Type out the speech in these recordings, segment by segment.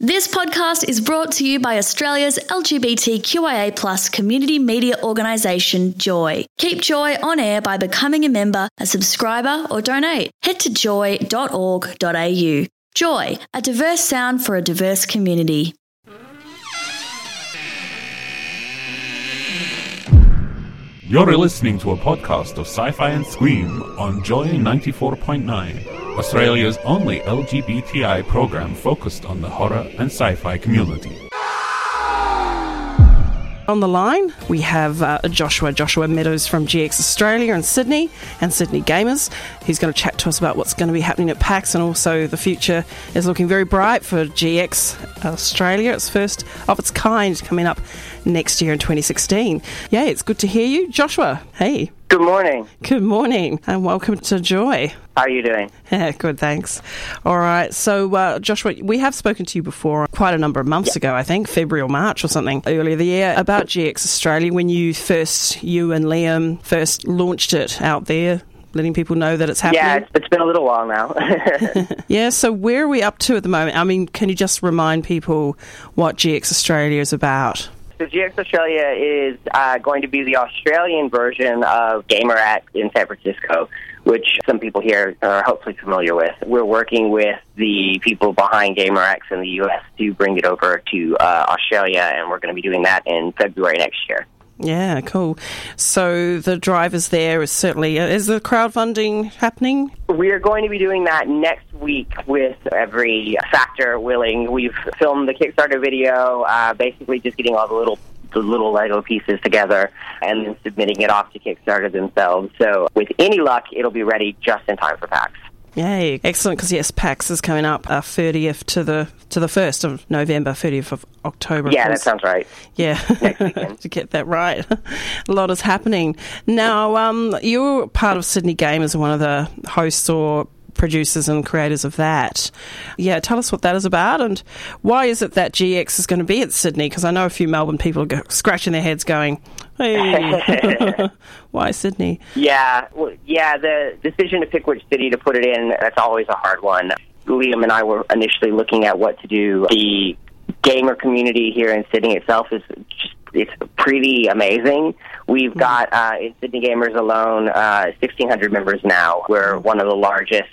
This podcast is brought to you by Australia's LGBTQIA+ community media organisation, Joy. Keep Joy on air by becoming a member, a subscriber or donate. Head to joy.org.au. Joy, a diverse sound for a diverse community. You're listening to a podcast of Sci-Fi and Scream on Joy 94.9, Australia's only LGBTI program focused on the horror and sci-fi community. On the line, we have Joshua Meadows from GX Australia and Sydney Gamers. He's going to chat to us about what's going to be happening at PAX, and also the future is looking very bright for GX Australia. It's first of its kind coming up next year in 2016. Yeah, it's good to hear you. Joshua, hey. Good morning. Good morning, and welcome to Joy. How are you doing? Yeah, good, thanks. All right, so Joshua, we have spoken to you before quite a number of months ago, I think, February or March or something, earlier the year, about GX Australia, when you and Liam first launched it out there, letting people know that it's happening. Yeah, it's been a little while now. Yeah, so where are we up to at the moment? I mean, can you just remind people what GX Australia is about? So GX Australia is going to be the Australian version of GamerX in San Francisco, which some people here are hopefully familiar with. We're working with the people behind GamerX in the U.S. to bring it over to Australia, and we're going to be doing that in February next year. Yeah, cool. So the drivers there is certainly... is the crowdfunding happening? We are going to be doing that next week with every factor willing. We've filmed the Kickstarter video, basically just getting all the little Lego pieces together and then submitting it off to Kickstarter themselves. So with any luck, it'll be ready just in time for PAX. Yay, excellent, because yes, PAX is coming up 30th to the 1st of November, 30th of October. Yeah, that sounds right. Yeah, next weekend. To get that right. A lot is happening. Now, you're part of Sydney Gamers, one of the hosts or producers and creators of that. Yeah, tell us what that is about, and why is it that GX is going to be at Sydney? Because I know a few Melbourne people are scratching their heads going, hey, why Sydney? Yeah, the decision to pick which city to put it in, that's always a hard one. Liam and I were initially looking at what to do. The gamer community here in Sydney itself it's pretty amazing. We've got, in Sydney Gamers alone, 1,600 members now. We're one of the largest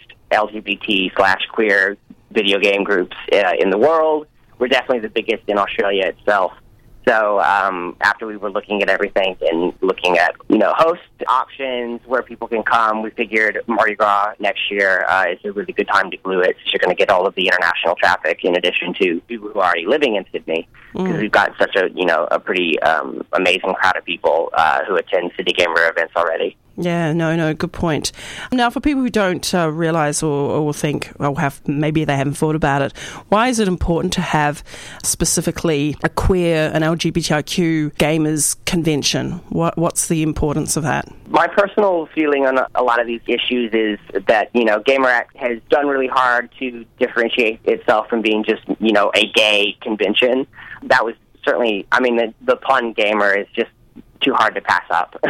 LGBT/queer video game groups in the world. We're definitely the biggest in Australia itself. So after we were looking at everything and looking at, host options, where people can come, we figured Mardi Gras next year is a really good time to glue it. So you're going to get all of the international traffic in addition to people who are already living in Sydney, because we've got such a pretty amazing crowd of people who attend Sydney Gamer events already. Yeah, no, good point. Now, for people who don't realise or think, or maybe they haven't thought about it, why is it important to have specifically a queer and LGBTIQ gamers convention? What's the importance of that? My personal feeling on a lot of these issues is that, GamerX has done really hard to differentiate itself from being just, a gay convention. That was certainly, the pun gamer is just too hard to pass up.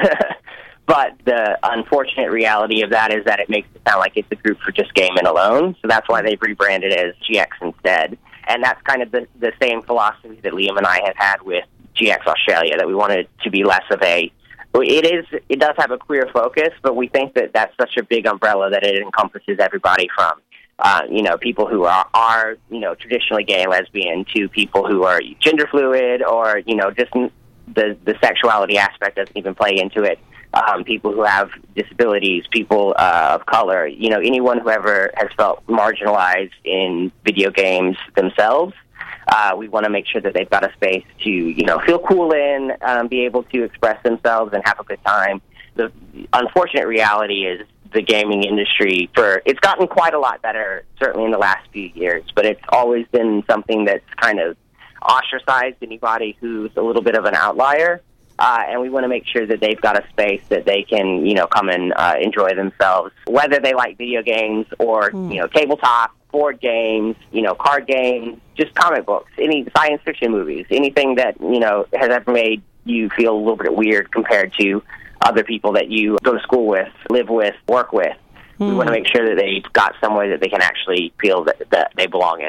But the unfortunate reality of that is that it makes it sound like it's a group for just gaming alone. So that's why they've rebranded it as GX instead. And that's kind of the same philosophy that Liam and I have had with GX Australia, that we wanted it to be less of it does have a queer focus, but we think that that's such a big umbrella that it encompasses everybody from, people who are traditionally gay and lesbian, to people who are gender fluid, or, just the sexuality aspect doesn't even play into it. People who have disabilities, people of color, anyone who ever has felt marginalized in video games themselves. We want to make sure that they've got a space to, feel cool in, be able to express themselves and have a good time. The unfortunate reality is the gaming industry, it's gotten quite a lot better, certainly in the last few years, but it's always been something that's kind of ostracized anybody who's a little bit of an outlier. And we want to make sure that they've got a space that they can, come and enjoy themselves, whether they like video games or, tabletop, board games, card games, just comic books, any science fiction movies, anything that, has ever made you feel a little bit weird compared to other people that you go to school with, live with, work with. We want to make sure that they've got somewhere that they can actually feel that they belong in.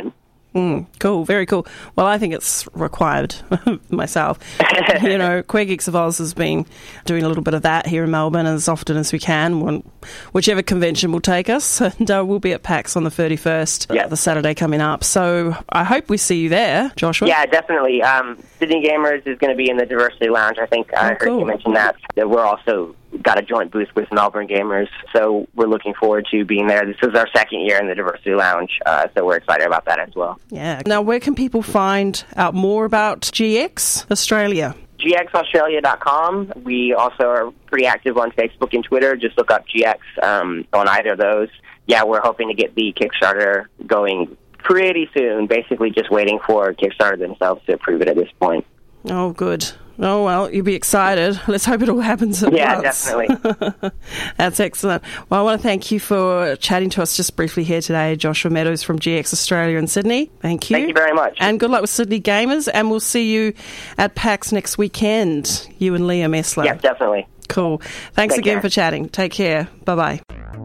Cool, very cool. Well, I think it's required myself. Queer Geeks of Oz has been doing a little bit of that here in Melbourne as often as we can, whichever convention will take us. And we'll be at PAX on the 31st, the Saturday coming up. So I hope we see you there, Joshua. Yeah, definitely. Sydney Gamers is going to be in the Diversity Lounge. I think I heard you mention that we're also got a joint booth with Melbourne Gamers, so we're looking forward to being there. This is our second year in the Diversity Lounge, so we're excited about that as well. Yeah. Now, where can people find out more about GX Australia? GXAustralia.com. We also are pretty active on Facebook and Twitter. Just look up GX on either of those. Yeah, we're hoping to get the Kickstarter going pretty soon, basically just waiting for Kickstarter themselves to approve it at this point. Oh, good. Oh, well, you'll be excited. Let's hope it all happens at once. Yeah, definitely. That's excellent. Well, I want to thank you for chatting to us just briefly here today, Joshua Meadows from GX Australia in Sydney. Thank you. Thank you very much. And good luck with Sydney Gamers, and we'll see you at PAX next weekend, you and Liam Esler. Yeah, definitely. Cool. Thanks again for chatting. Take care. Bye-bye.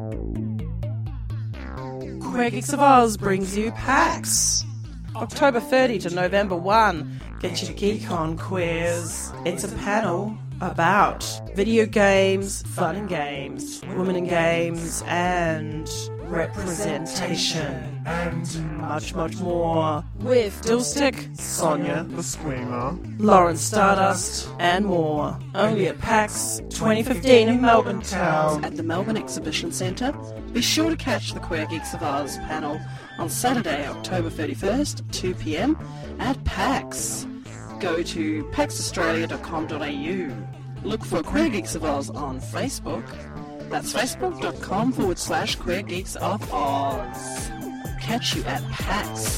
Queer Geeks of Oz brings you PAX. October 30 to November 1. Get your geek on, queers. It's a panel about video games, fun and games, women in games, and representation. And much, much more. With Dillstick, Sonia, the Screamer, Lauren Stardust, and more. Only at PAX 2015 in Melbourne Town. At the Melbourne Exhibition Centre. Be sure to catch the Queer Geeks of Oz panel on Saturday, October 31st at 2 p.m. at PAX. Go to paxaustralia.com.au. Look for Queer Geeks of Oz on Facebook. That's facebook.com/Queer Geeks of Oz. Catch you at PAX.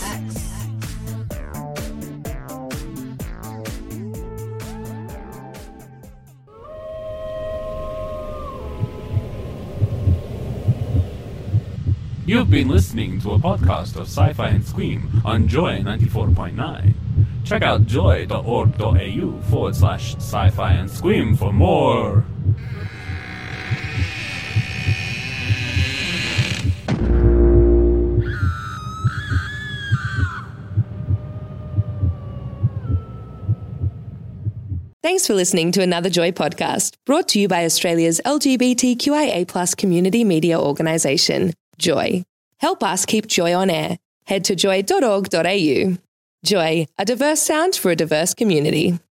You've been listening to a podcast of Sci-Fi and Scream on Joy 94.9. Check out joy.org.au/Sci-Fi and Scream for more. Thanks for listening to another Joy podcast, brought to you by Australia's LGBTQIA+ community media organisation, Joy. Help us keep Joy on air. Head to joy.org.au. Joy, a diverse sound for a diverse community.